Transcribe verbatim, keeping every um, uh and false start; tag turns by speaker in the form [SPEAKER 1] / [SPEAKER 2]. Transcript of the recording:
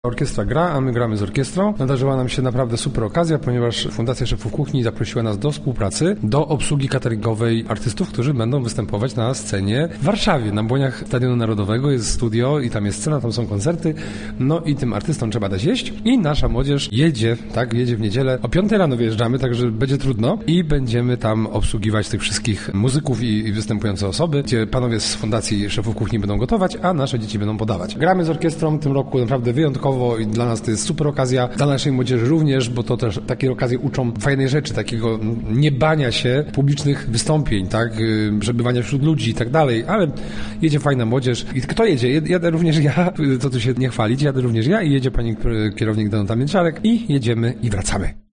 [SPEAKER 1] Orkiestra gra, a my gramy z orkiestrą. Nadarzyła nam się naprawdę super okazja, ponieważ Fundacja Szefów Kuchni zaprosiła nas do współpracy, do obsługi cateringowej artystów, którzy będą występować na scenie w Warszawie. Na błoniach Stadionu Narodowego jest studio i tam jest scena, tam są koncerty. No i tym artystom trzeba dać jeść. I nasza młodzież jedzie, tak, jedzie w niedzielę. O piątej rano wyjeżdżamy, także będzie trudno. I będziemy tam obsługiwać tych wszystkich muzyków i, i występujące osoby, gdzie panowie z Fundacji Szefów Kuchni będą gotować, a nasze dzieci będą podawać. Gramy z orkiestrą w tym roku naprawdę wyjątkowo. I dla nas to jest super okazja, dla naszej młodzieży również, bo to też takie okazje uczą fajnej rzeczy, takiego nie bania się publicznych wystąpień, tak, przebywania wśród ludzi i tak dalej, ale jedzie fajna młodzież. I kto jedzie? Jadę również ja, to tu się nie chwalić, jadę również ja i jedzie pani kierownik Danuta Mięciarek i jedziemy i wracamy.